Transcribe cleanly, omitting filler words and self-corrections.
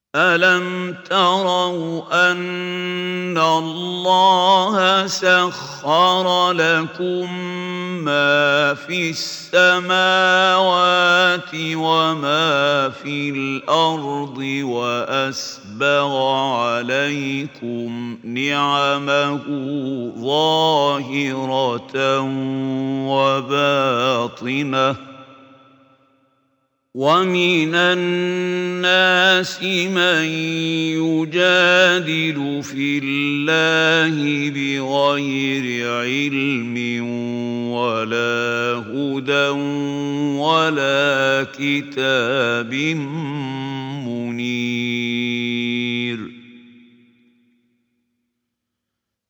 أَلَمْ تَرَوْا أَنَّ اللَّهَ سَخَّرَ لَكُم مَّا فِي السَّمَاوَاتِ وَمَا فِي الْأَرْضِ وَأَسْبَغَ عَلَيْكُمْ نِعَمَهُ ظَاهِرَةً وَبَاطِنَةً ۗ وَمِنَ النَّاسِ مَن يُجَادِلُ فِي اللَّهِ بِغَيْرِ عِلْمٍ وَلَا هُدًى وَلَا كِتَابٍ مُّنِيرٍ.